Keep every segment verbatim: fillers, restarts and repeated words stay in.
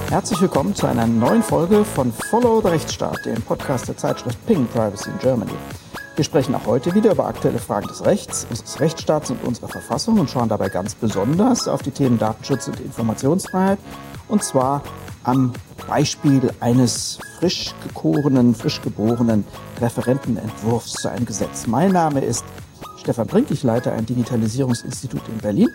Herzlich willkommen zu einer neuen Folge von Follow the Rechtsstaat, dem Podcast der Zeitschrift Ping Privacy in Germany. Wir sprechen auch heute wieder über aktuelle Fragen des Rechts, unseres Rechtsstaats und unserer Verfassung und schauen dabei ganz besonders auf die Themen Datenschutz und Informationsfreiheit, und zwar am Beispiel eines frisch gekorenen, frisch geborenen Referentenentwurfs zu einem Gesetz. Mein Name ist Stefan Brink, ich leite ein Digitalisierungsinstitut in Berlin.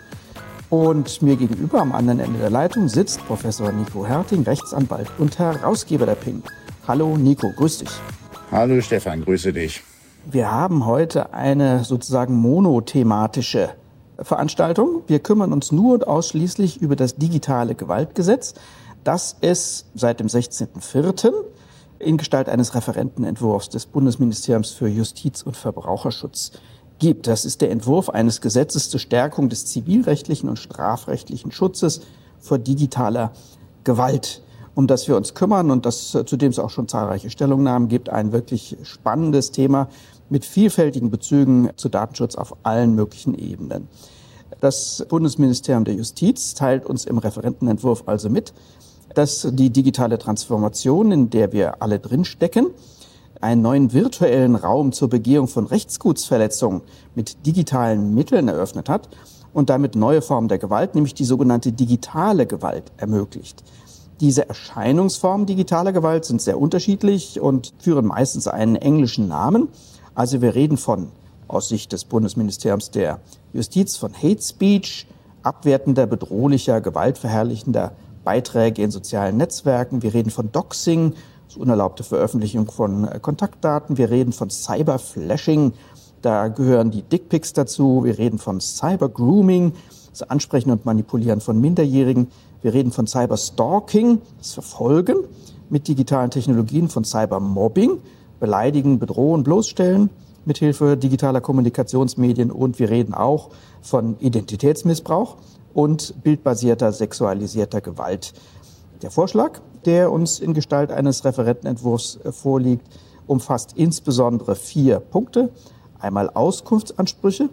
Und mir gegenüber am anderen Ende der Leitung sitzt Professor Nico Herting, Rechtsanwalt und Herausgeber der Ping. Hallo Nico, grüß dich. Hallo Stefan, grüße dich. Wir haben heute eine sozusagen monothematische Veranstaltung. Wir kümmern uns nur und ausschließlich über das digitale Gewaltgesetz, das es seit dem sechzehnten vierten in Gestalt eines Referentenentwurfs des Bundesministeriums für Justiz und Verbraucherschutz gibt. Das ist der Entwurf eines Gesetzes zur Stärkung des zivilrechtlichen und strafrechtlichen Schutzes vor digitaler Gewalt, um das wir uns kümmern und das, zu dem es auch schon zahlreiche Stellungnahmen gibt. Ein wirklich spannendes Thema mit vielfältigen Bezügen zu Datenschutz auf allen möglichen Ebenen. Das Bundesministerium der Justiz teilt uns im Referentenentwurf also mit, dass die digitale Transformation, in der wir alle drinstecken, einen neuen virtuellen Raum zur Begehung von Rechtsgutsverletzungen mit digitalen Mitteln eröffnet hat und damit neue Formen der Gewalt, nämlich die sogenannte digitale Gewalt, ermöglicht. Diese Erscheinungsformen digitaler Gewalt sind sehr unterschiedlich und führen meistens einen englischen Namen. Also wir reden von, aus Sicht des Bundesministeriums der Justiz, von Hate Speech, abwertender, bedrohlicher, gewaltverherrlichender Beiträge in sozialen Netzwerken. Wir reden von Doxing, unerlaubte Veröffentlichung von Kontaktdaten. Wir reden von Cyberflashing, da gehören die Dickpics dazu. Wir reden von Cybergrooming, das Ansprechen und Manipulieren von Minderjährigen. Wir reden von Cyberstalking, das Verfolgen mit digitalen Technologien, von Cybermobbing, Beleidigen, Bedrohen, Bloßstellen mithilfe digitaler Kommunikationsmedien. Und wir reden auch von Identitätsmissbrauch und bildbasierter, sexualisierter Gewalt. Der Vorschlag, der uns in Gestalt eines Referentenentwurfs vorliegt, umfasst insbesondere vier Punkte. Einmal Auskunftsansprüche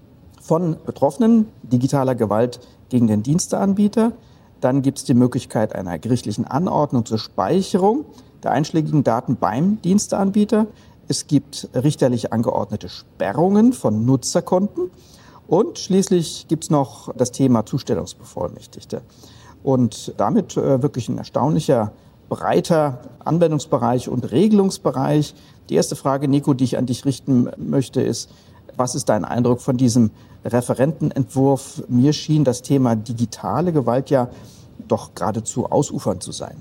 von Betroffenen digitaler Gewalt gegen den Diensteanbieter. Dann gibt es die Möglichkeit einer gerichtlichen Anordnung zur Speicherung der einschlägigen Daten beim Diensteanbieter. Es gibt richterlich angeordnete Sperrungen von Nutzerkonten. Und schließlich gibt es noch das Thema Zustellungsbevollmächtigte. Und damit äh, wirklich ein erstaunlicher, breiter Anwendungsbereich und Regelungsbereich. Die erste Frage, Nico, die ich an dich richten möchte, ist, was ist dein Eindruck von diesem Referentenentwurf? Mir schien das Thema digitale Gewalt ja doch geradezu ausufernd zu sein.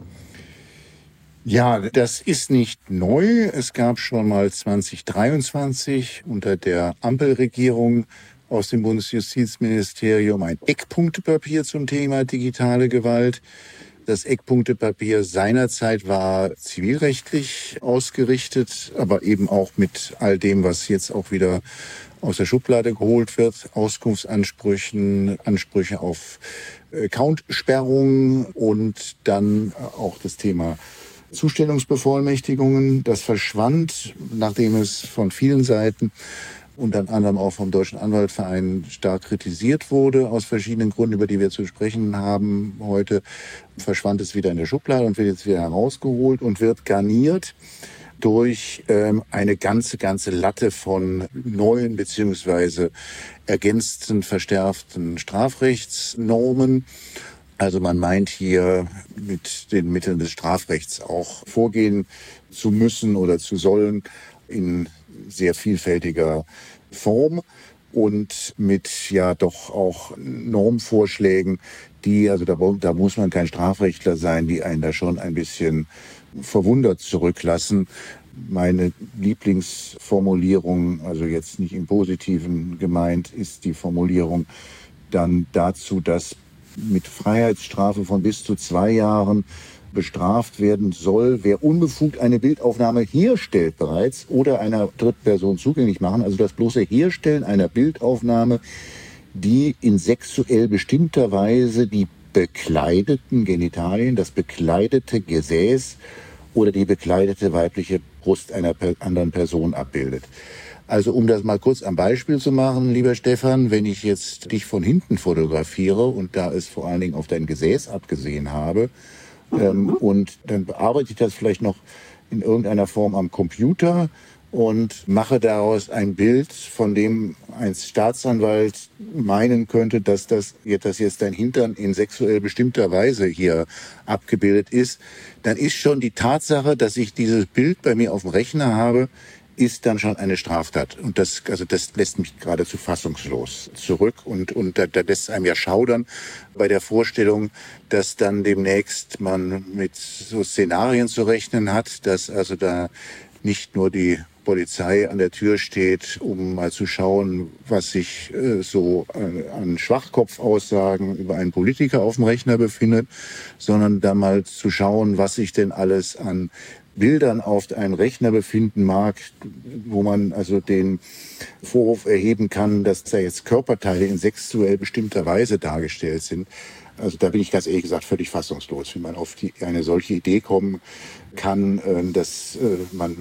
Ja, das ist nicht neu. Es gab schon mal zwanzig dreiundzwanzig unter der Ampelregierung aus dem Bundesjustizministerium ein Eckpunktepapier zum Thema digitale Gewalt. Das Eckpunktepapier seinerzeit war zivilrechtlich ausgerichtet, aber eben auch mit all dem, was jetzt auch wieder aus der Schublade geholt wird, Auskunftsansprüchen, Ansprüche auf Accountsperrung und dann auch das Thema Zustellungsbevollmächtigungen. Das verschwand, nachdem es von vielen Seiten unter anderem auch vom Deutschen Anwaltverein stark kritisiert wurde, aus verschiedenen Gründen, über die wir zu sprechen haben heute, verschwand es wieder in der Schublade und wird jetzt wieder herausgeholt und wird garniert durch ähm, eine ganze, ganze Latte von neuen beziehungsweise ergänzten, verstärkten Strafrechtsnormen. Also man meint hier mit den Mitteln des Strafrechts auch vorgehen zu müssen oder zu sollen in sehr vielfältiger Form und mit ja doch auch Normvorschlägen, die, also da, da muss man kein Strafrechtler sein, die einen da schon ein bisschen verwundert zurücklassen. Meine Lieblingsformulierung, also jetzt nicht im Positiven gemeint, ist die Formulierung dann dazu, dass mit Freiheitsstrafe von bis zu zwei Jahren bestraft werden soll, wer unbefugt eine Bildaufnahme herstellt bereits oder einer Drittperson zugänglich machen. Also das bloße Herstellen einer Bildaufnahme, die in sexuell bestimmter Weise die bekleideten Genitalien, das bekleidete Gesäß oder die bekleidete weibliche Brust einer anderen Person abbildet. Also um das mal kurz am Beispiel zu machen, lieber Stefan, wenn ich jetzt dich von hinten fotografiere und da es vor allen Dingen auf dein Gesäß abgesehen habe Ähm, und dann bearbeite ich das vielleicht noch in irgendeiner Form am Computer und mache daraus ein Bild, von dem ein Staatsanwalt meinen könnte, dass das dass jetzt dein Hintern in sexuell bestimmter Weise hier abgebildet ist. Dann ist schon die Tatsache, dass ich dieses Bild bei mir auf dem Rechner habe, ist dann schon eine Straftat. Und das, also das lässt mich geradezu fassungslos zurück. Und, und da, da lässt es einem ja schaudern bei der Vorstellung, dass dann demnächst man mit so Szenarien zu rechnen hat, dass also da nicht nur die Polizei an der Tür steht, um mal zu schauen, was sich äh, so äh, an Schwachkopfaussagen über einen Politiker auf dem Rechner befindet, sondern da mal zu schauen, was sich denn alles an Bildern auf einem Rechner befinden mag, wo man also den Vorwurf erheben kann, dass da jetzt Körperteile in sexuell bestimmter Weise dargestellt sind. Also da bin ich ganz ehrlich gesagt völlig fassungslos, wie man auf die, eine solche Idee kommen kann. Das man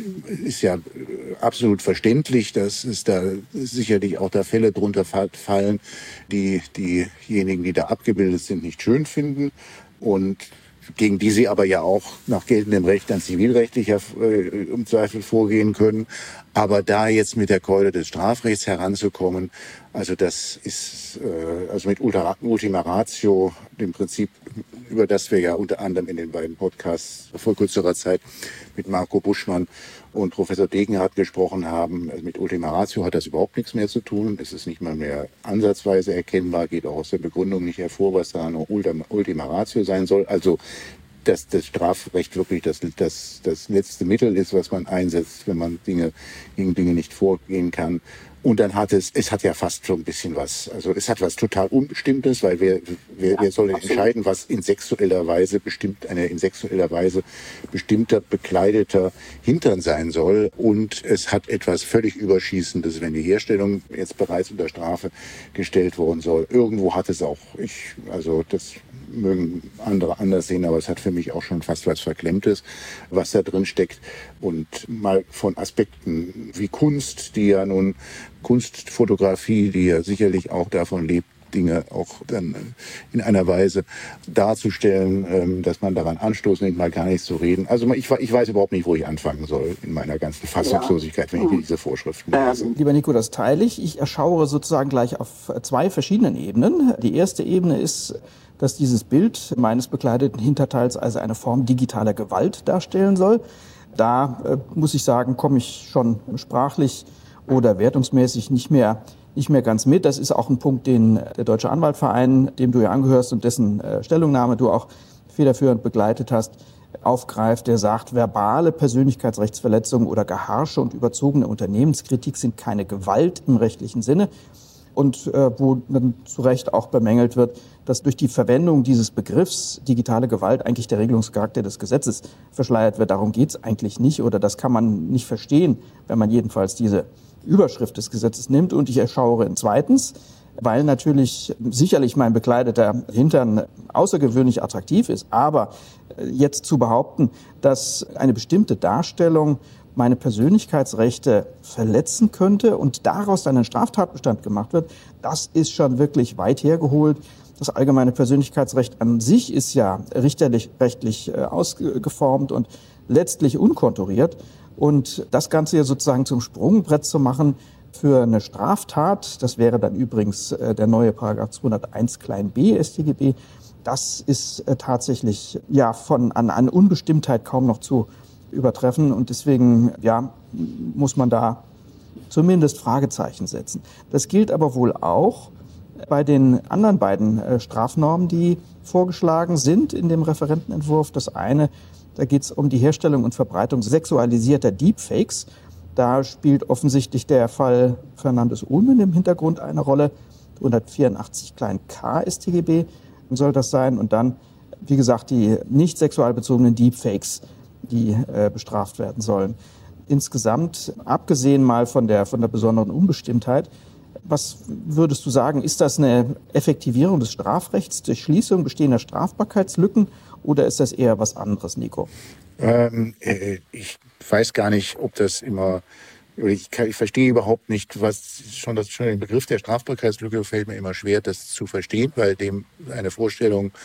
ist ja absolut verständlich, dass es da sicherlich auch da Fälle drunter fallen, die diejenigen, die da abgebildet sind, nicht schön finden und gegen die sie aber ja auch nach geltendem Recht dann zivilrechtlicher äh, im Zweifel vorgehen können. Aber da jetzt mit der Keule des Strafrechts heranzukommen, also das ist äh, also mit Ultra, Ultima Ratio, dem Prinzip, über das wir ja unter anderem in den beiden Podcasts vor kürzerer Zeit mit Marco Buschmann und Professor Degenhardt gesprochen haben. Also mit Ultima Ratio hat das überhaupt nichts mehr zu tun. Es ist nicht mal mehr ansatzweise erkennbar, geht auch aus der Begründung nicht hervor, was da noch Ultima Ratio sein soll. Also dass das Strafrecht wirklich das, das, das letzte Mittel ist, was man einsetzt, wenn man Dinge, gegen Dinge nicht vorgehen kann. Und dann hat es, es hat ja fast schon ein bisschen was, also es hat was total Unbestimmtes, weil wer, wer, wer soll entscheiden, was in sexueller Weise bestimmt, eine in sexueller Weise bestimmter, bekleideter Hintern sein soll. Und es hat etwas völlig Überschießendes, wenn die Herstellung jetzt bereits unter Strafe gestellt worden soll. Irgendwo hat es auch, ich, also das mögen andere anders sehen, aber es hat für mich auch schon fast was Verklemmtes, was da drin steckt. Und mal von Aspekten wie Kunst, die ja nun, Kunstfotografie, die ja sicherlich auch davon lebt, Dinge auch dann in einer Weise darzustellen, dass man daran Anstoß nimmt, mal gar nicht zu reden. Also ich, ich weiß überhaupt nicht, wo ich anfangen soll in meiner ganzen Fassungslosigkeit, wenn ich diese Vorschriften lese. Lieber Nico, das teile ich. Ich erschauere sozusagen gleich auf zwei verschiedenen Ebenen. Die erste Ebene ist, dass dieses Bild meines bekleideten Hinterteils also eine Form digitaler Gewalt darstellen soll. Da äh, muss ich sagen, komme ich schon sprachlich oder wertungsmäßig nicht mehr nicht mehr ganz mit. Das ist auch ein Punkt, den der Deutsche Anwaltverein, dem du ja angehörst und dessen äh, Stellungnahme du auch federführend begleitet hast, aufgreift. Der sagt, verbale Persönlichkeitsrechtsverletzungen oder gar harsche und überzogene Unternehmenskritik sind keine Gewalt im rechtlichen Sinne. Und äh, wo dann zu Recht auch bemängelt wird, dass durch die Verwendung dieses Begriffs digitale Gewalt eigentlich der Regelungscharakter des Gesetzes verschleiert wird. Darum geht es eigentlich nicht oder das kann man nicht verstehen, wenn man jedenfalls diese Überschrift des Gesetzes nimmt. Und ich erschauere in zweitens, weil natürlich sicherlich mein bekleideter Hintern außergewöhnlich attraktiv ist, aber jetzt zu behaupten, dass eine bestimmte Darstellung meine Persönlichkeitsrechte verletzen könnte und daraus dann ein Straftatbestand gemacht wird, das ist schon wirklich weit hergeholt. Das allgemeine Persönlichkeitsrecht an sich ist ja richterlich, rechtlich ausgeformt und letztlich unkonturiert. Und das Ganze ja sozusagen zum Sprungbrett zu machen für eine Straftat, das wäre dann übrigens der neue Paragraph zweihunderteins klein b S t G B, das ist tatsächlich ja von an, an Unbestimmtheit kaum noch zu übertreffen. Und deswegen ja, muss man da zumindest Fragezeichen setzen. Das gilt aber wohl auch bei den anderen beiden äh, Strafnormen, die vorgeschlagen sind in dem Referentenentwurf. Das eine, da geht es um die Herstellung und Verbreitung sexualisierter Deepfakes. Da spielt offensichtlich der Fall Fernandes Ulmen im Hintergrund eine Rolle. hundertvierundachtzig klein k S t G B soll das sein. Und dann, wie gesagt, die nicht sexual bezogenen Deepfakes, die äh, bestraft werden sollen. Insgesamt, abgesehen mal von der, von der besonderen Unbestimmtheit, was würdest du sagen, ist das eine Effektivierung des Strafrechts durch Schließung bestehender Strafbarkeitslücken oder ist das eher was anderes, Nico? Ähm, äh, ich weiß gar nicht, ob das immer, ich, kann, ich verstehe überhaupt nicht, was schon, das, schon den Begriff der Strafbarkeitslücke fällt mir immer schwer, das zu verstehen, weil dem eine Vorstellung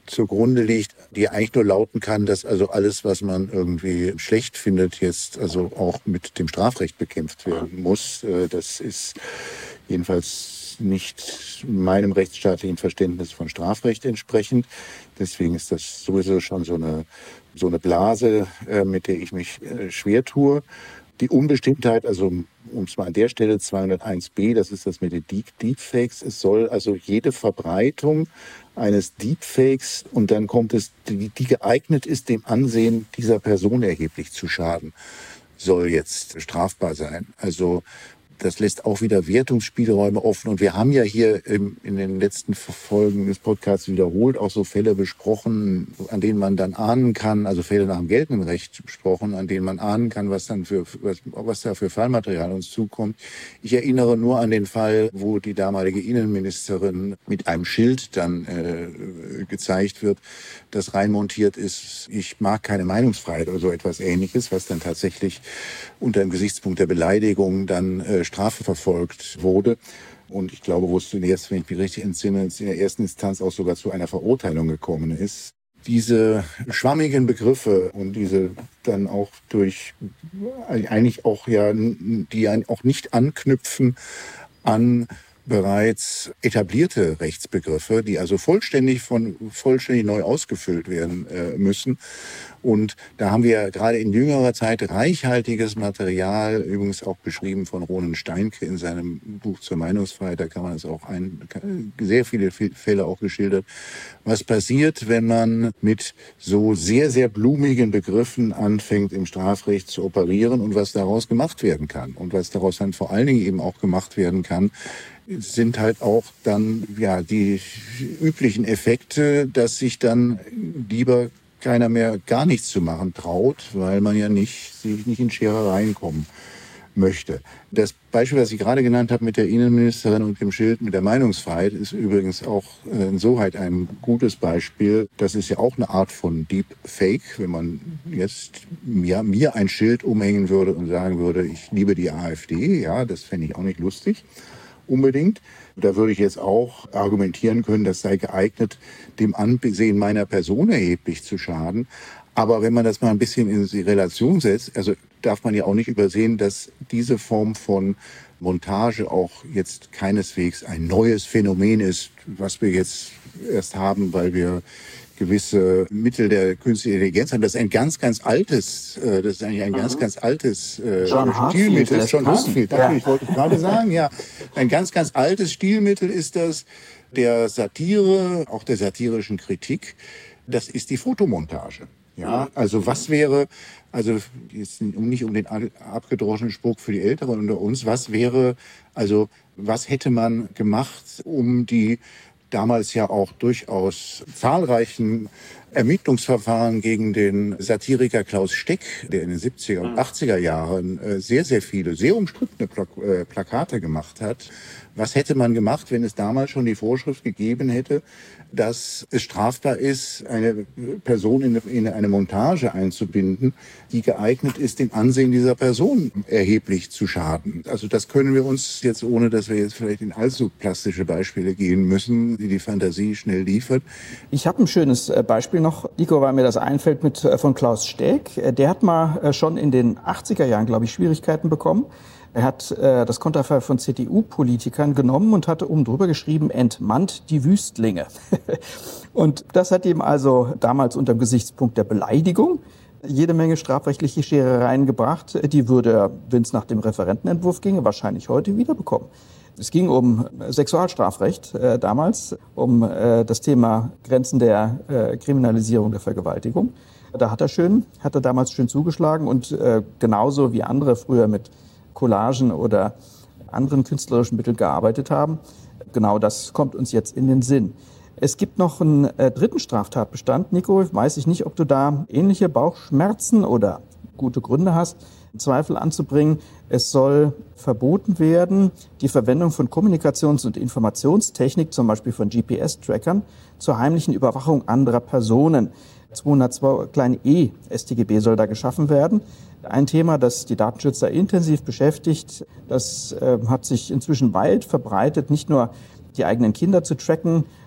zugrunde liegt, die eigentlich nur lauten kann, dass also alles, was man irgendwie schlecht findet, jetzt also auch mit dem Strafrecht bekämpft werden muss. Das ist jedenfalls nicht meinem rechtsstaatlichen Verständnis von Strafrecht entsprechend. Deswegen ist das sowieso schon so eine, so eine Blase, mit der ich mich schwer tue. Die Unbestimmtheit, also um es mal an der Stelle zweihunderteins b, das ist das mit den Deepfakes. Es soll also jede Verbreitung eines Deepfakes und dann kommt es, die, die geeignet ist, dem Ansehen dieser Person erheblich zu schaden, soll jetzt strafbar sein. Also das lässt auch wieder Wertungsspielräume offen. Und wir haben ja hier in den letzten Folgen des Podcasts wiederholt auch so Fälle besprochen, an denen man dann ahnen kann, also Fälle nach dem geltenden Recht besprochen, an denen man ahnen kann, was dann für, was, was da für Fallmaterial uns zukommt. Ich erinnere nur an den Fall, wo die damalige Innenministerin mit einem Schild dann äh, gezeigt wird, das reinmontiert ist: Ich mag keine Meinungsfreiheit oder so etwas Ähnliches, was dann tatsächlich unter dem Gesichtspunkt der Beleidigung dann äh, Strafe verfolgt wurde. Und ich glaube, wo es zunächst, wenn ich mich richtig entsinne, in der ersten Instanz auch sogar zu einer Verurteilung gekommen ist. Diese schwammigen Begriffe und diese dann auch durch eigentlich auch ja, die auch nicht anknüpfen an bereits etablierte Rechtsbegriffe, die also vollständig von vollständig neu ausgefüllt werden äh, müssen. Und da haben wir gerade in jüngerer Zeit reichhaltiges Material, übrigens auch beschrieben von Ronen Steinke in seinem Buch zur Meinungsfreiheit. Da kann man es auch ein, sehr viele Fälle auch geschildert. Was passiert, wenn man mit so sehr, sehr blumigen Begriffen anfängt, im Strafrecht zu operieren, und was daraus gemacht werden kann. Und was daraus dann vor allen Dingen eben auch gemacht werden kann, sind halt auch dann ja die üblichen Effekte, dass sich dann lieber keiner mehr gar nichts zu machen traut, weil man ja nicht sich nicht in Scherereien kommen möchte. Das Beispiel, was ich gerade genannt habe mit der Innenministerin und dem Schild mit der Meinungsfreiheit, ist übrigens auch insoweit ein gutes Beispiel. Das ist ja auch eine Art von Deepfake, wenn man jetzt mir, mir ein Schild umhängen würde und sagen würde, ich liebe die AfD. Ja, das fände ich auch nicht lustig. Unbedingt. Da würde ich jetzt auch argumentieren können, das sei geeignet, dem Ansehen meiner Person erheblich zu schaden. Aber wenn man das mal ein bisschen in die Relation setzt, also darf man ja auch nicht übersehen, dass diese Form von Montage auch jetzt keineswegs ein neues Phänomen ist, was wir jetzt erst haben, weil wir gewisse Mittel der künstlichen Intelligenz haben. Das ist ein ganz, ganz altes, das ist eigentlich ein ganz, ganz altes äh, Stilmittel. John Hartfield, ja. Ich wollte gerade sagen, ja. Ein ganz, ganz altes Stilmittel ist das der Satire, auch der satirischen Kritik. Das ist die Fotomontage. Ja, also was wäre, also jetzt nicht um den abgedroschenen Spruch für die Älteren unter uns, was wäre, also was hätte man gemacht, um die damals ja auch durchaus zahlreichen Ermittlungsverfahren gegen den Satiriker Klaus Steck, der in den siebziger und achtziger Jahren sehr, sehr viele, sehr umstrittene Plakate gemacht hat. Was hätte man gemacht, wenn es damals schon die Vorschrift gegeben hätte, dass es strafbar ist, eine Person in eine, in eine Montage einzubinden, die geeignet ist, dem Ansehen dieser Person erheblich zu schaden. Also das können wir uns jetzt, ohne dass wir jetzt vielleicht in allzu plastische Beispiele gehen müssen, die die Fantasie schnell liefert. Ich habe ein schönes Beispiel noch, Nico, weil mir das einfällt, mit von Klaus Steck. Der hat mal schon in den achtziger Jahren, glaube ich, Schwierigkeiten bekommen. Er hat äh, das Konterfei von C D U-Politikern genommen und hatte oben drüber geschrieben, entmannt die Wüstlinge. Und das hat ihm also damals unter dem Gesichtspunkt der Beleidigung jede Menge strafrechtliche Scherereien gebracht. Die würde er, wenn es nach dem Referentenentwurf ginge, wahrscheinlich heute wieder bekommen. Es ging um Sexualstrafrecht äh, damals, um äh, das Thema Grenzen der äh, Kriminalisierung der Vergewaltigung. Da hat er schön, hat er damals schön zugeschlagen und äh, genauso wie andere früher mit Collagen oder anderen künstlerischen Mitteln gearbeitet haben. Genau das kommt uns jetzt in den Sinn. Es gibt noch einen äh, dritten Straftatbestand. Nico, weiß ich nicht, ob du da ähnliche Bauchschmerzen oder gute Gründe hast, Zweifel anzubringen. Es soll verboten werden, die Verwendung von Kommunikations- und Informationstechnik, zum Beispiel von G P S-Trackern, zur heimlichen Überwachung anderer Personen. zweihundertzwei kleine e S t G B soll da geschaffen werden. Ein Thema, das die Datenschützer intensiv beschäftigt. Das äh, hat sich inzwischen weit verbreitet, nicht nur die eigenen Kinder zu tracken,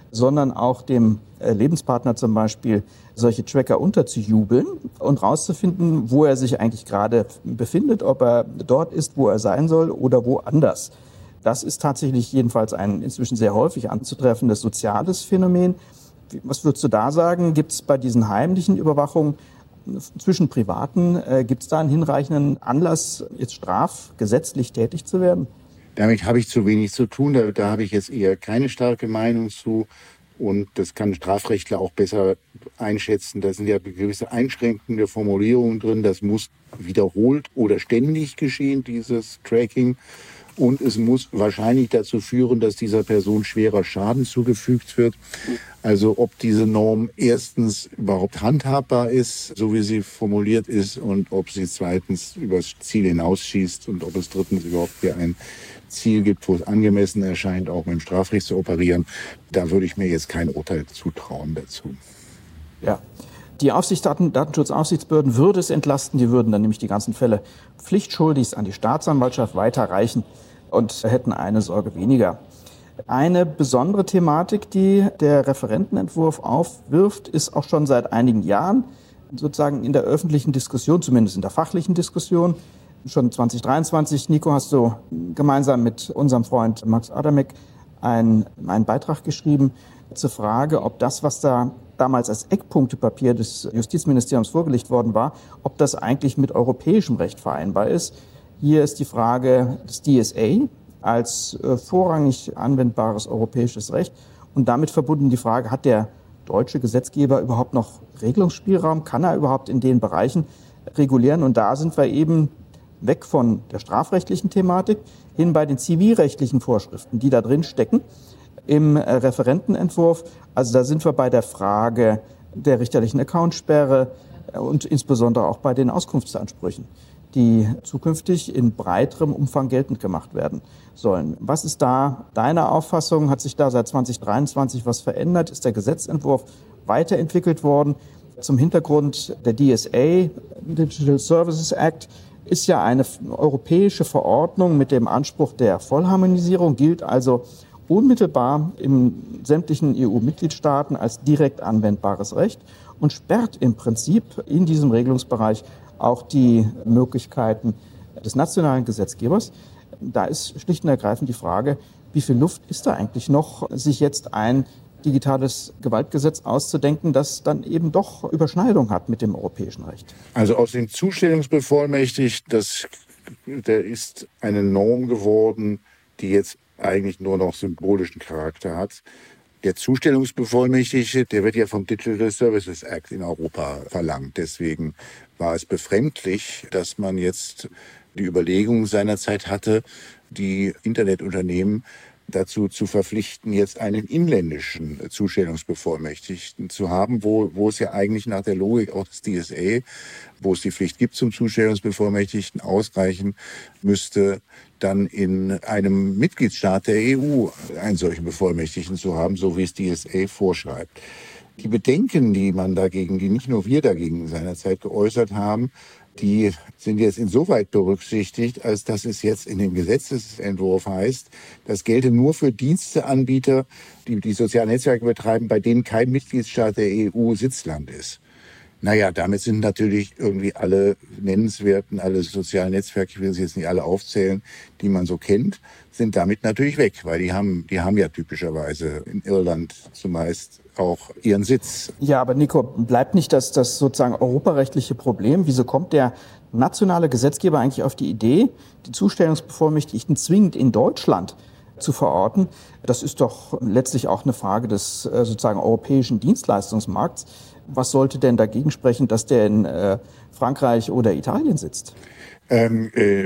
sondern auch dem Lebenspartner zum Beispiel solche Tracker unterzujubeln und rauszufinden, wo er sich eigentlich gerade befindet, ob er dort ist, wo er sein soll oder woanders. Das ist tatsächlich jedenfalls ein inzwischen sehr häufig anzutreffendes soziales Phänomen. Was würdest du da sagen? Gibt es bei diesen heimlichen Überwachungen zwischen Privaten, äh, gibt es da einen hinreichenden Anlass, jetzt strafgesetzlich tätig zu werden? Damit habe ich zu wenig zu tun. Da, da habe ich jetzt eher keine starke Meinung zu. Und das kann Strafrechtler auch besser einschätzen. Da sind ja gewisse einschränkende Formulierungen drin. Das muss wiederholt oder ständig geschehen, dieses Tracking. Und es muss wahrscheinlich dazu führen, dass dieser Person schwerer Schaden zugefügt wird. Also ob diese Norm erstens überhaupt handhabbar ist, so wie sie formuliert ist, und ob sie zweitens übers Ziel hinausschießt und ob es drittens überhaupt hier ein Ziel gibt, wo es angemessen erscheint, auch mit dem Strafrecht zu operieren. Da würde ich mir jetzt kein Urteil zutrauen dazu. Ja. Die Aufsicht, Daten, Datenschutzaufsichtsbehörden würde es entlasten. Die würden dann nämlich die ganzen Fälle pflichtschuldigst an die Staatsanwaltschaft weiterreichen und hätten eine Sorge weniger. Eine besondere Thematik, die der Referentenentwurf aufwirft, ist auch schon seit einigen Jahren sozusagen in der öffentlichen Diskussion, zumindest in der fachlichen Diskussion. Schon zwanzig dreiundzwanzig, Nico, hast du gemeinsam mit unserem Freund Max Adamek einen, einen Beitrag geschrieben zur Frage, ob das, was da damals als Eckpunktepapier des Justizministeriums vorgelegt worden war, ob das eigentlich mit europäischem Recht vereinbar ist. Hier ist die Frage des D S A als äh, vorrangig anwendbares europäisches Recht und damit verbunden die Frage, hat der deutsche Gesetzgeber überhaupt noch Regelungsspielraum? Kann er überhaupt in den Bereichen regulieren? Und da sind wir eben weg von der strafrechtlichen Thematik hin bei den zivilrechtlichen Vorschriften, die da drin stecken im äh, Referentenentwurf. Also da sind wir bei der Frage der richterlichen Accountsperre äh, und insbesondere auch bei den Auskunftsansprüchen, die zukünftig in breiterem Umfang geltend gemacht werden sollen. Was ist da deine Auffassung? Hat sich da seit zwanzig dreiundzwanzig was verändert? Ist der Gesetzentwurf weiterentwickelt worden? Zum Hintergrund der D S A, Digital Services Act, ist ja eine europäische Verordnung mit dem Anspruch der Vollharmonisierung, gilt also unmittelbar in sämtlichen E U-Mitgliedstaaten als direkt anwendbares Recht und sperrt im Prinzip in diesem Regelungsbereich auch die Möglichkeiten des nationalen Gesetzgebers. Da ist schlicht und ergreifend die Frage, wie viel Luft ist da eigentlich noch, sich jetzt ein digitales Gewaltgesetz auszudenken, das dann eben doch Überschneidung hat mit dem europäischen Recht. Also aus dem Zustellungsbevollmächtigten, das, der ist eine Norm geworden, die jetzt eigentlich nur noch symbolischen Charakter hat. Der Zustellungsbevollmächtigte, der wird ja vom Digital Services Act in Europa verlangt. Deswegen war es befremdlich, dass man jetzt die Überlegung seinerzeit hatte, die Internetunternehmen dazu zu verpflichten, jetzt einen inländischen Zustellungsbevollmächtigten zu haben, wo, wo es ja eigentlich nach der Logik auch des D S A, wo es die Pflicht gibt zum Zustellungsbevollmächtigten, ausreichen müsste, dann in einem Mitgliedstaat der E U einen solchen Bevollmächtigten zu haben, so wie es D S A vorschreibt. Die Bedenken, die man dagegen, die nicht nur wir dagegen seinerzeit geäußert haben, die sind jetzt insoweit berücksichtigt, als dass es jetzt in dem Gesetzesentwurf heißt, das gelte nur für Diensteanbieter, die die sozialen Netzwerke betreiben, bei denen kein Mitgliedstaat der E U Sitzland ist. Naja, damit sind natürlich irgendwie alle nennenswerten, alle sozialen Netzwerke, ich will sie jetzt nicht alle aufzählen, die man so kennt, sind damit natürlich weg, weil die haben, die haben ja typischerweise in Irland zumeist auch ihren Sitz. Ja, aber Nico, bleibt nicht das, das sozusagen europarechtliche Problem? Wieso kommt der nationale Gesetzgeber eigentlich auf die Idee, die Zustellungsbevollmächtigten zwingend in Deutschland zu verorten? Das ist doch letztlich auch eine Frage des äh, sozusagen europäischen Dienstleistungsmarkts. Was sollte denn dagegen sprechen, dass der in äh, Frankreich oder Italien sitzt? Ähm, äh,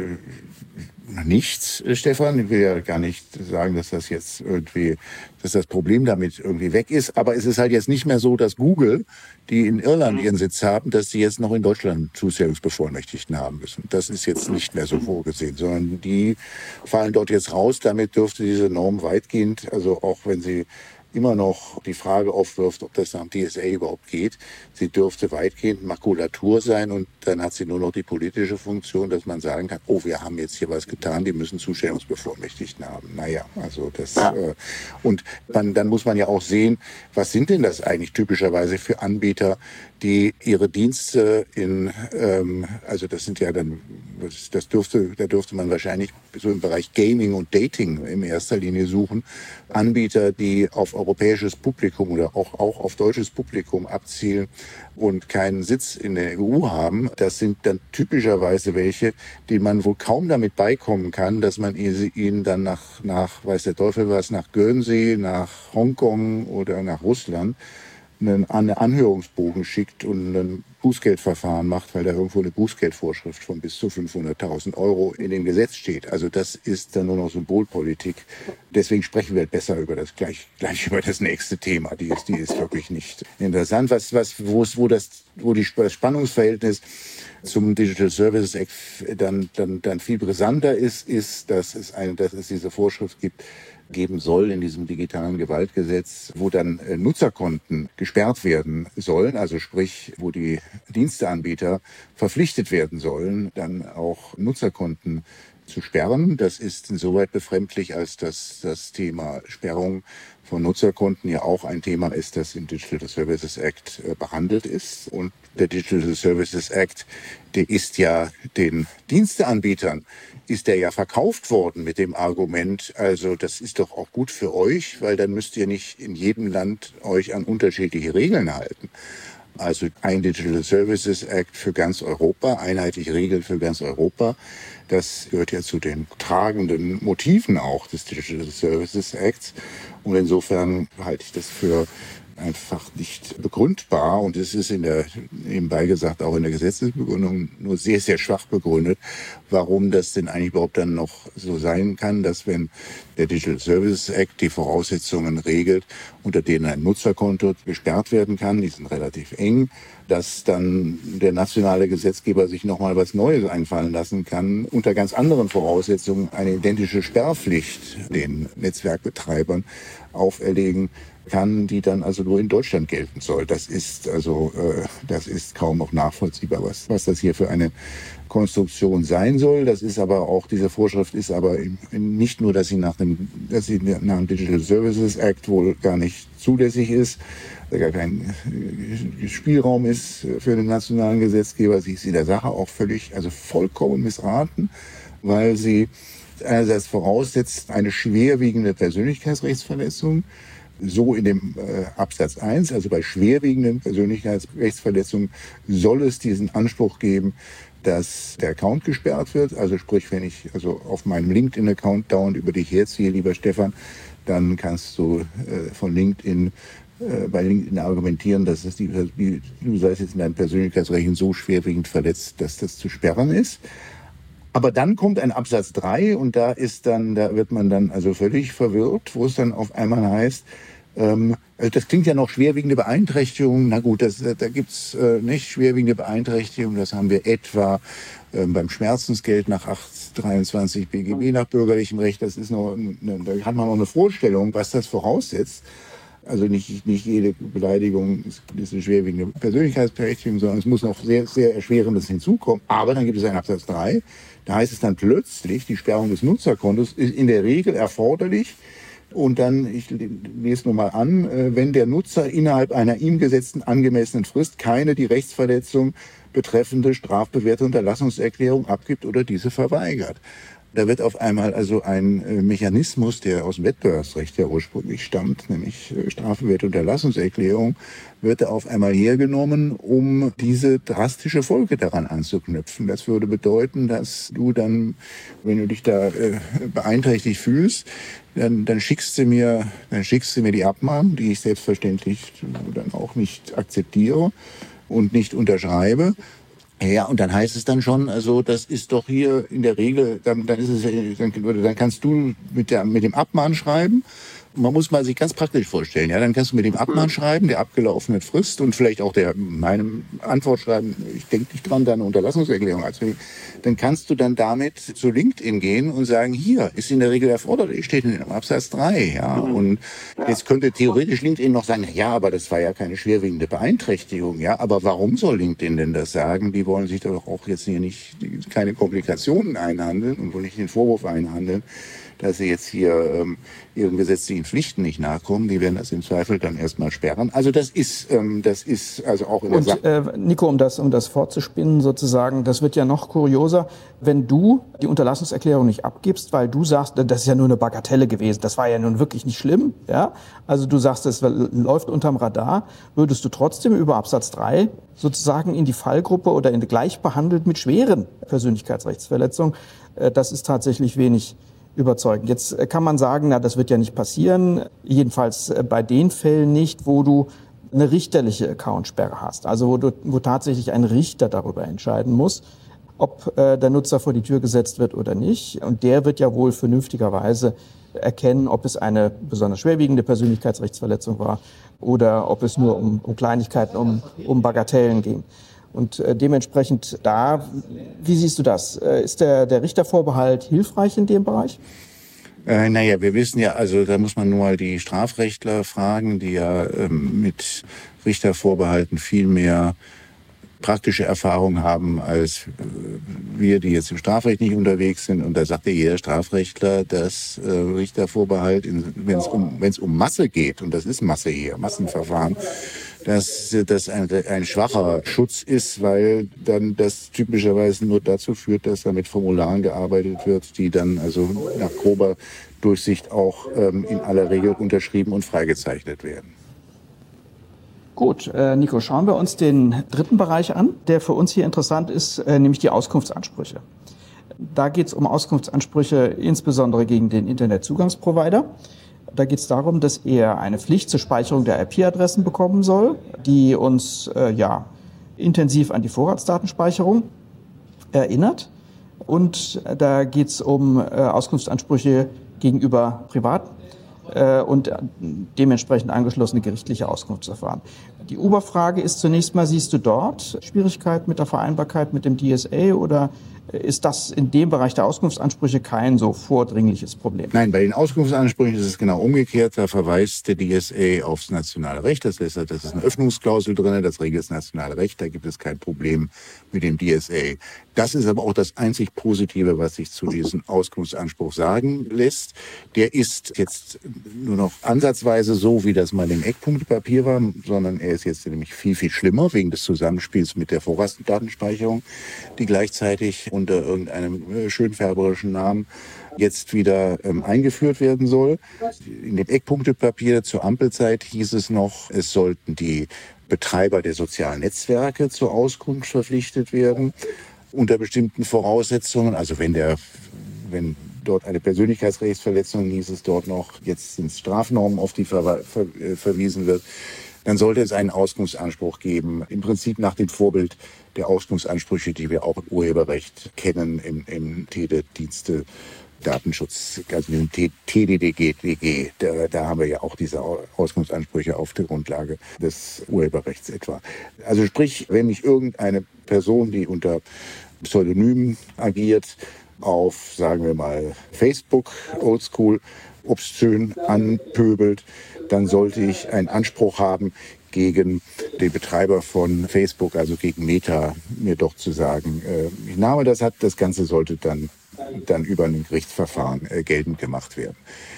nichts, Stefan. Ich will ja gar nicht sagen, dass das jetzt irgendwie, dass das Problem damit irgendwie weg ist. Aber es ist halt jetzt nicht mehr so, dass Google, die in Irland ihren Sitz haben, dass sie jetzt noch in Deutschland Zustellungsbevollmächtigten haben müssen. Das ist jetzt nicht mehr so vorgesehen, sondern die fallen dort jetzt raus. Damit dürfte diese Norm weitgehend, also auch wenn sie immer noch die Frage aufwirft, ob das nach dem D S A überhaupt geht. Sie dürfte weitgehend Makulatur sein und dann hat sie nur noch die politische Funktion, dass man sagen kann, oh, wir haben jetzt hier was getan, die müssen Zustellungsbevollmächtigten haben. Naja, also das ja. äh, und dann, dann muss man ja auch sehen, was sind denn das eigentlich typischerweise für Anbieter, die ihre Dienste in, ähm, also das sind ja dann, das dürfte, da dürfte man wahrscheinlich so im Bereich Gaming und Dating in erster Linie suchen, Anbieter, die auf europäisches Publikum oder auch, auch auf deutsches Publikum abzielen und keinen Sitz in der E U haben. Das sind dann typischerweise welche, die man wohl kaum damit beikommen kann, dass man ihnen dann nach, nach weiß der Teufel was, nach Guernsey, nach Hongkong oder nach Russland einen, einen Anhörungsbogen schickt und ein Bußgeldverfahren macht, weil da irgendwo eine Bußgeldvorschrift von bis zu fünfhunderttausend Euro in dem Gesetz steht. Also das ist dann nur noch Symbolpolitik. Deswegen sprechen wir besser über das gleich, gleich über das nächste Thema. Die ist, die ist wirklich nicht interessant. Was, was, wo es, wo das, wo die, das Spannungsverhältnis zum Digital Services Act dann, dann, dann viel brisanter ist, ist, dass es eine, dass es diese Vorschrift gibt, geben soll in diesem digitalen Gewaltgesetz, wo dann äh, Nutzerkonten gesperrt werden sollen, also sprich, wo die Diensteanbieter verpflichtet werden sollen, dann auch Nutzerkonten zu sperren. Das ist insoweit befremdlich, als dass das Thema Sperrung von Nutzerkonten ja auch ein Thema ist, das im Digital Services Act äh, behandelt ist. Und der Digital Services Act, der ist ja den Diensteanbietern, ist der ja verkauft worden mit dem Argument, also das ist doch auch gut für euch, weil dann müsst ihr nicht in jedem Land euch an unterschiedliche Regeln halten. Also ein Digital Services Act für ganz Europa, einheitliche Regeln für ganz Europa. Das gehört ja zu den tragenden Motiven auch des Digital Services Acts. Und insofern halte ich das für einfach nicht begründbar. Und es ist in der, nebenbei gesagt, auch in der Gesetzesbegründung nur sehr, sehr schwach begründet, warum das denn eigentlich überhaupt dann noch so sein kann, dass wenn der Digital Services Act die Voraussetzungen regelt, unter denen ein Nutzerkonto gesperrt werden kann, die sind relativ eng, dass dann der nationale Gesetzgeber sich nochmal was Neues einfallen lassen kann, unter ganz anderen Voraussetzungen eine identische Sperrpflicht den Netzwerkbetreibern auferlegen kann, die dann also nur in Deutschland gelten soll. Das ist also, äh, das ist kaum noch nachvollziehbar, was, was das hier für eine Konstruktion sein soll. Das ist aber auch, diese Vorschrift ist aber nicht nur, dass sie nach dem, dass sie nach dem Digital Services Act wohl gar nicht zulässig ist, gar kein Spielraum ist für den nationalen Gesetzgeber. Sie ist in der Sache auch völlig, also vollkommen missraten, weil sie einerseits voraussetzt eine schwerwiegende Persönlichkeitsrechtsverletzung, so in dem äh, Absatz eins, also bei schwerwiegenden Persönlichkeitsrechtsverletzungen soll es diesen Anspruch geben, dass der Account gesperrt wird. Also sprich, wenn ich also auf meinem LinkedIn-Account dauernd über dich herziehe, lieber Stefan, dann kannst du äh, von LinkedIn äh, bei LinkedIn argumentieren, dass es die, die, du seist jetzt in deinen Persönlichkeitsrechten so schwerwiegend verletzt, dass das zu sperren ist. Aber dann kommt ein Absatz drei und da ist dann, da wird man dann also völlig verwirrt, wo es dann auf einmal heißt, ähm, also das klingt ja noch schwerwiegende Beeinträchtigung. Na gut, das, da gibt's äh, nicht schwerwiegende Beeinträchtigung. Das haben wir etwa ähm, beim Schmerzensgeld nach acht dreiundzwanzig B G B nach bürgerlichem Recht. Das ist noch, eine, da hat man noch eine Vorstellung, was das voraussetzt. Also nicht, nicht jede Beleidigung ist, ist eine schwerwiegende Persönlichkeitsberechtigung, sondern es muss noch sehr, sehr Erschwerendes hinzukommen. Aber dann gibt es einen Absatz drei. Da heißt es dann plötzlich, die Sperrung des Nutzerkontos ist in der Regel erforderlich. Und dann, ich lese nur mal an, wenn der Nutzer innerhalb einer ihm gesetzten angemessenen Frist keine die Rechtsverletzung betreffende strafbewährte Unterlassungserklärung abgibt oder diese verweigert. Da wird auf einmal also ein Mechanismus, der aus dem Wettbewerbsrecht ja ursprünglich stammt, nämlich strafbewährte Unterlassungserklärung, wird da auf einmal hergenommen, um diese drastische Folge daran anzuknüpfen. Das würde bedeuten, dass du dann, wenn du dich da äh, beeinträchtigt fühlst, dann, dann schickst du mir, dann schickst du mir die Abmahnung, die ich selbstverständlich dann auch nicht akzeptiere und nicht unterschreibe. Ja, und dann heißt es dann schon, also das ist doch hier in der Regel, dann, dann ist es, dann, dann kannst du mit der mit dem Abmahnschreiben Man muss mal sich ganz praktisch vorstellen. Ja, dann kannst du mit dem Abmahn schreiben, der abgelaufenen Frist und vielleicht auch der meinem Antwort schreiben, ich denke nicht dran, deine Unterlassungserklärung anzunehmen. Dann kannst du dann damit zu LinkedIn gehen und sagen, hier ist in der Regel erforderlich, steht in Absatz drei. Ja, und jetzt könnte theoretisch LinkedIn noch sagen, ja, aber das war ja keine schwerwiegende Beeinträchtigung. Ja, aber warum soll LinkedIn denn das sagen? Die wollen sich doch auch jetzt hier nicht keine Komplikationen einhandeln und wollen nicht den Vorwurf einhandeln, dass sie jetzt hier ähm, ihren gesetzlichen Pflichten nicht nachkommen. Die werden das im Zweifel dann erstmal sperren. Also das ist, ähm, das ist also auch in der Sache. Und äh, Nico, um das, um das fortzuspinnen sozusagen, das wird ja noch kurioser, wenn du die Unterlassungserklärung nicht abgibst, weil du sagst, das ist ja nur eine Bagatelle gewesen, das war ja nun wirklich nicht schlimm. Ja? Also du sagst, es läuft unterm Radar, würdest du trotzdem über Absatz drei sozusagen in die Fallgruppe oder in gleich behandelt mit schweren Persönlichkeitsrechtsverletzungen. Äh, das ist tatsächlich wenig überzeugend. Jetzt kann man sagen, na, das wird ja nicht passieren, jedenfalls bei den Fällen nicht, wo du eine richterliche Accountsperre hast, also wo, du, wo tatsächlich ein Richter darüber entscheiden muss, ob äh, der Nutzer vor die Tür gesetzt wird oder nicht. Und der wird ja wohl vernünftigerweise erkennen, ob es eine besonders schwerwiegende Persönlichkeitsrechtsverletzung war oder ob es nur um, um Kleinigkeiten, um, um Bagatellen ging. Und äh, dementsprechend da, wie siehst du das? Äh, ist der, der Richtervorbehalt hilfreich in dem Bereich? Äh, naja, wir wissen ja, also da muss man nur mal die Strafrechtler fragen, die ja ähm, mit Richtervorbehalten viel mehr praktische Erfahrung haben als äh, wir, die jetzt im Strafrecht nicht unterwegs sind. Und da sagt ja jeder Strafrechtler, dass äh, Richtervorbehalt, wenn es um, wenn es um Masse geht, und das ist Masse hier, Massenverfahren, dass das ein, ein schwacher Schutz ist, weil dann das typischerweise nur dazu führt, dass da mit Formularen gearbeitet wird, die dann also nach grober Durchsicht auch ähm, in aller Regel unterschrieben und freigezeichnet werden. Gut, äh, Nico, schauen wir uns den dritten Bereich an, der für uns hier interessant ist, äh, nämlich die Auskunftsansprüche. Da geht es um Auskunftsansprüche insbesondere gegen den Internetzugangsprovider. Da geht es darum, dass er eine Pflicht zur Speicherung der I P-Adressen bekommen soll, die uns äh, ja, intensiv an die Vorratsdatenspeicherung erinnert. Und äh, da geht es um äh, Auskunftsansprüche gegenüber Privaten äh, und äh, dementsprechend angeschlossene gerichtliche Auskunftsverfahren. Die Oberfrage ist zunächst mal, siehst du dort Schwierigkeiten mit der Vereinbarkeit mit dem D S A oder ist das in dem Bereich der Auskunftsansprüche kein so vordringliches Problem? Nein, bei den Auskunftsansprüchen ist es genau umgekehrt. Da verweist der D S A aufs nationale Recht. Das heißt, das ist eine Öffnungsklausel drin, das regelt das nationale Recht. Da gibt es kein Problem mit dem D S A. Das ist aber auch das einzig Positive, was sich zu diesem Auskunftsanspruch sagen lässt. Der ist jetzt nur noch ansatzweise so, wie das mal im Eckpunktepapier war, sondern er ist jetzt nämlich viel, viel schlimmer wegen des Zusammenspiels mit der Vorratsdatenspeicherung, die gleichzeitig unter irgendeinem schönfärberischen Namen jetzt wieder ähm, eingeführt werden soll. In dem Eckpunktepapier zur Ampelzeit hieß es noch, es sollten die Betreiber der sozialen Netzwerke zur Auskunft verpflichtet werden, unter bestimmten Voraussetzungen. Also wenn der, wenn dort eine Persönlichkeitsrechtsverletzung, hieß es dort noch, jetzt sind Strafnormen, auf die ver ver verwiesen wird, dann sollte es einen Auskunftsanspruch geben, im Prinzip nach dem Vorbild der Auskunftsansprüche, die wir auch im Urheberrecht kennen, im, im Teledienste Datenschutz, also im T D D G D G. Da, da haben wir ja auch diese Auskunftsansprüche auf der Grundlage des Urheberrechts etwa. Also sprich, wenn mich irgendeine Person, die unter Pseudonym agiert, auf, sagen wir mal, Facebook, oldschool, obszön anpöbelt, dann sollte ich einen Anspruch haben, gegen den Betreiber von Facebook, also gegen Meta, mir doch zu sagen, äh, ich nehme das hat, das Ganze sollte dann, dann über ein Gerichtsverfahren äh, geltend gemacht werden.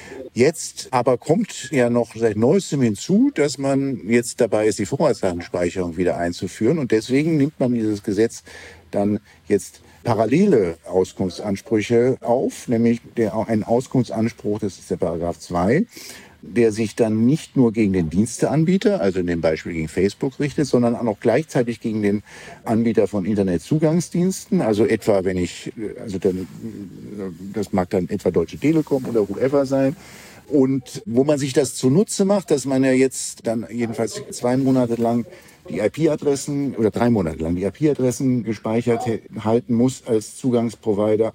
Jetzt aber kommt ja noch seit Neuestem hinzu, dass man jetzt dabei ist, die Vorratsdatenspeicherung wieder einzuführen. Und deswegen nimmt man dieses Gesetz dann jetzt parallele Auskunftsansprüche auf, nämlich der, einen Auskunftsanspruch, das ist der Paragraph zwei, der sich dann nicht nur gegen den Diensteanbieter, also in dem Beispiel gegen Facebook richtet, sondern auch noch gleichzeitig gegen den Anbieter von Internetzugangsdiensten. Also etwa, wenn ich, also dann, das mag dann etwa Deutsche Telekom oder whoever sein. Und wo man sich das zunutze macht, dass man ja jetzt dann jedenfalls zwei Monate lang die I P-Adressen oder drei Monate lang die I P-Adressen gespeichert halten muss als Zugangsprovider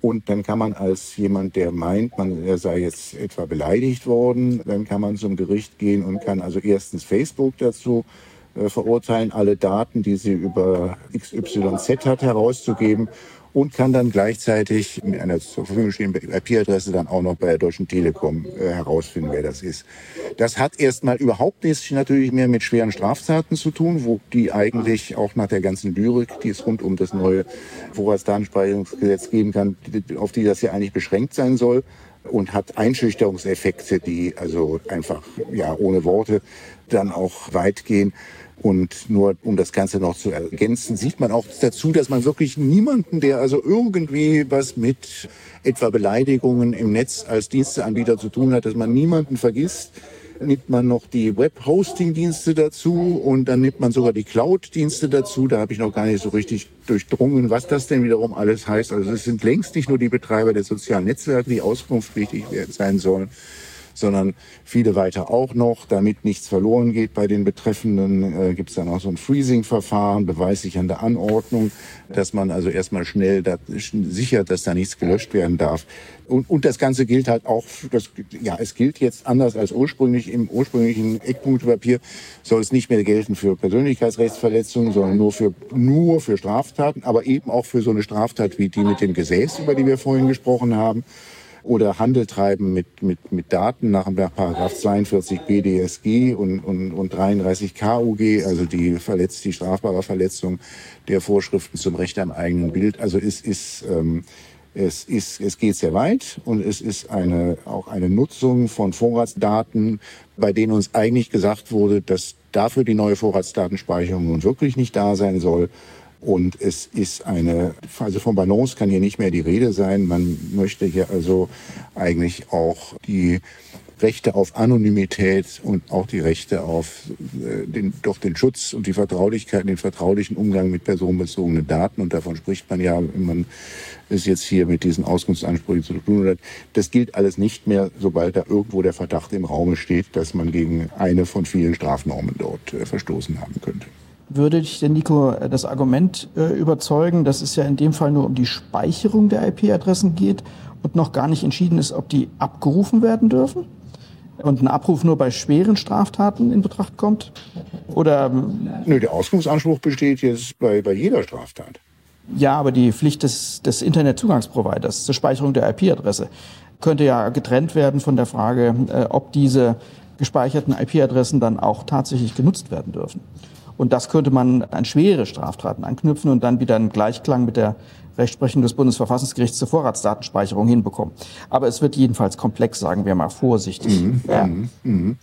Und dann kann man als jemand, der meint, man, er sei jetzt etwa beleidigt worden, dann kann man zum Gericht gehen und kann also erstens Facebook dazu äh, verurteilen, alle Daten, die sie über X Y Z hat, herauszugeben, und kann dann gleichzeitig mit einer zur Verfügung stehenden I P-Adresse dann auch noch bei der Deutschen Telekom äh, herausfinden, wer das ist. Das hat erstmal überhaupt nichts natürlich mehr mit schweren Straftaten zu tun, wo die eigentlich auch nach der ganzen Lyrik, die es rund um das neue Vorratsdatenspeicherungsgesetz geben kann, auf die das ja eigentlich beschränkt sein soll, und hat Einschüchterungseffekte, die also einfach, ja, ohne Worte dann auch weit gehen. Und nur um das Ganze noch zu ergänzen, sieht man auch dazu, dass man wirklich niemanden, der also irgendwie was mit etwa Beleidigungen im Netz als Diensteanbieter zu tun hat, dass man niemanden vergisst. Nimmt man noch die Web-Hosting-Dienste dazu und dann nimmt man sogar die Cloud-Dienste dazu. Da habe ich noch gar nicht so richtig durchdrungen, was das denn wiederum alles heißt. Also es sind längst nicht nur die Betreiber der sozialen Netzwerke, die auskunftspflichtig sein sollen, sondern viele weiter auch noch. Damit nichts verloren geht bei den Betreffenden, äh, gibt es dann auch so ein Freezing-Verfahren, beweissichernde Anordnung, dass man also erstmal schnell da, sichert, dass da nichts gelöscht werden darf. Und, und das Ganze gilt halt auch, das, ja, es gilt jetzt anders als ursprünglich. Im ursprünglichen Eckpunktepapier soll es nicht mehr gelten für Persönlichkeitsrechtsverletzungen, sondern nur für, nur für Straftaten, aber eben auch für so eine Straftat wie die mit dem Gesäß, über die wir vorhin gesprochen haben. Oder Handel treiben mit, mit, mit Daten nach Paragraph zweiundvierzig B D S G und, und, und dreiunddreißig K U G, also die verletzt, die strafbare Verletzung der Vorschriften zum Recht am eigenen Bild. Also es ist, ähm, es ist, es geht sehr weit, und es ist eine, auch eine Nutzung von Vorratsdaten, bei denen uns eigentlich gesagt wurde, dass dafür die neue Vorratsdatenspeicherung nun wirklich nicht da sein soll. Und es ist eine, also von Balance kann hier nicht mehr die Rede sein. Man möchte hier also eigentlich auch die Rechte auf Anonymität und auch die Rechte auf äh, den, doch den Schutz und die Vertraulichkeit, den vertraulichen Umgang mit personenbezogenen Daten. Und davon spricht man ja, wenn man es jetzt hier mit diesen Auskunftsansprüchen zu tun hat. Das gilt alles nicht mehr, sobald da irgendwo der Verdacht im Raume steht, dass man gegen eine von vielen Strafnormen dort äh, verstoßen haben könnte. Würde dich denn, Nico, das Argument äh, überzeugen, dass es ja in dem Fall nur um die Speicherung der I P-Adressen geht und noch gar nicht entschieden ist, ob die abgerufen werden dürfen? Und ein Abruf nur bei schweren Straftaten in Betracht kommt? Oder? Nö, der Auskunftsanspruch besteht jetzt bei, bei jeder Straftat. Ja, aber die Pflicht des, des Internetzugangsproviders zur Speicherung der I P-Adresse könnte ja getrennt werden von der Frage, äh, ob diese gespeicherten I P-Adressen dann auch tatsächlich genutzt werden dürfen. Und das könnte man an schwere Straftaten anknüpfen und dann wieder einen Gleichklang mit der Rechtsprechung des Bundesverfassungsgerichts zur Vorratsdatenspeicherung hinbekommen. Aber es wird jedenfalls komplex, sagen wir mal vorsichtig. Mhm, ja. Mhm, mhm.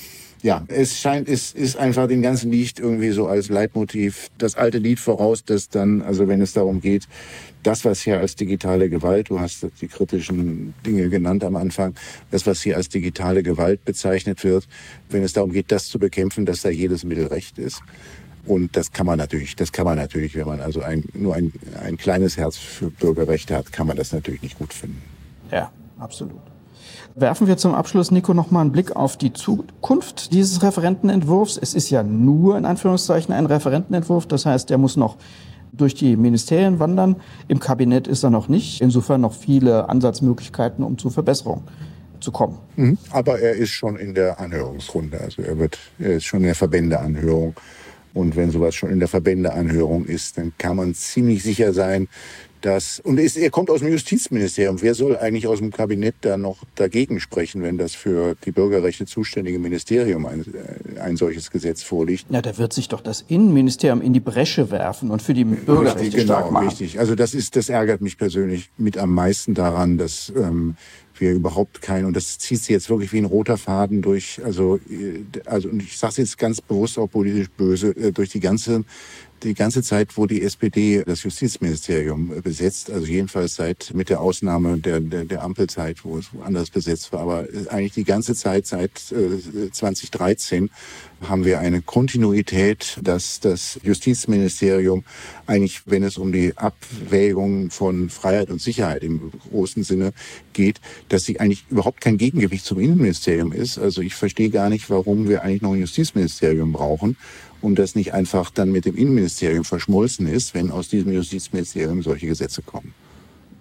Ja, es scheint, es ist einfach dem ganzen Lied irgendwie so als Leitmotiv das alte Lied voraus, dass dann, also wenn es darum geht, das, was hier als digitale Gewalt, du hast die kritischen Dinge genannt am Anfang, das, was hier als digitale Gewalt bezeichnet wird, wenn es darum geht, das zu bekämpfen, dass da jedes Mittel recht ist. Und das kann man natürlich, das kann man natürlich, wenn man also ein, nur ein, ein kleines Herz für Bürgerrechte hat, kann man das natürlich nicht gut finden. Ja, absolut. Werfen wir zum Abschluss, Nico, noch mal einen Blick auf die Zukunft dieses Referentenentwurfs. Es ist ja nur in Anführungszeichen ein Referentenentwurf, das heißt, der muss noch durch die Ministerien wandern. Im Kabinett ist er noch nicht. Insofern noch viele Ansatzmöglichkeiten, um zu Verbesserungen zu kommen. Mhm. Aber er ist schon in der Anhörungsrunde, also er wird, er ist schon in der Verbändeanhörung. Und wenn sowas schon in der Verbändeanhörung ist, dann kann man ziemlich sicher sein, dass, und es, er kommt aus dem Justizministerium. Wer soll eigentlich aus dem Kabinett da noch dagegen sprechen, wenn das für die Bürgerrechte zuständige Ministerium ein, ein solches Gesetz vorliegt? Ja, da wird sich doch das Innenministerium in die Bresche werfen und für die Bürgerrechte richtig, stark genau, machen. Richtig. Also das ist, das ärgert mich persönlich mit am meisten daran, dass ähm, wir überhaupt kein, und das zieht sich jetzt wirklich wie ein roter Faden durch, also, also und ich sage es jetzt ganz bewusst auch politisch böse, durch die ganze Die ganze Zeit, wo die S P D das Justizministerium besetzt, also jedenfalls seit mit der Ausnahme der, der, der Ampelzeit, wo es anders besetzt war, aber eigentlich die ganze Zeit seit äh, zwanzig dreizehn haben wir eine Kontinuität, dass das Justizministerium eigentlich, wenn es um die Abwägung von Freiheit und Sicherheit im großen Sinne geht, dass sie eigentlich überhaupt kein Gegengewicht zum Innenministerium ist. Also ich verstehe gar nicht, warum wir eigentlich noch ein Justizministerium brauchen und das nicht einfach dann mit dem Innenministerium verschmolzen ist, wenn aus diesem Justizministerium solche Gesetze kommen.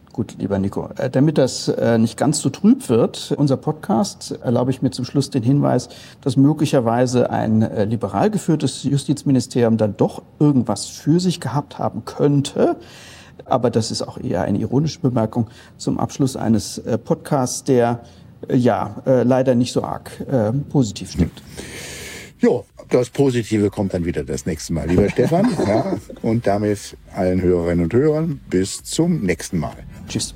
Gut, lieber Nico, damit das nicht ganz so trüb wird, unser Podcast, erlaube ich mir zum Schluss den Hinweis, dass möglicherweise ein liberal geführtes Justizministerium dann doch irgendwas für sich gehabt haben könnte. Aber das ist auch eher eine ironische Bemerkung zum Abschluss eines Podcasts, der ja leider nicht so arg äh, positiv stimmt. Jo, das Positive kommt dann wieder das nächste Mal, lieber Stefan. Ja, und damit allen Hörerinnen und Hörern bis zum nächsten Mal. Tschüss.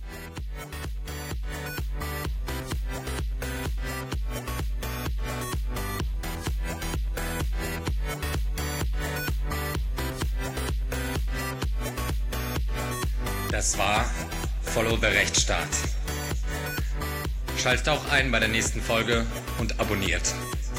Das war Follow the Rechtsstaat. Schaltet auch ein bei der nächsten Folge und abonniert.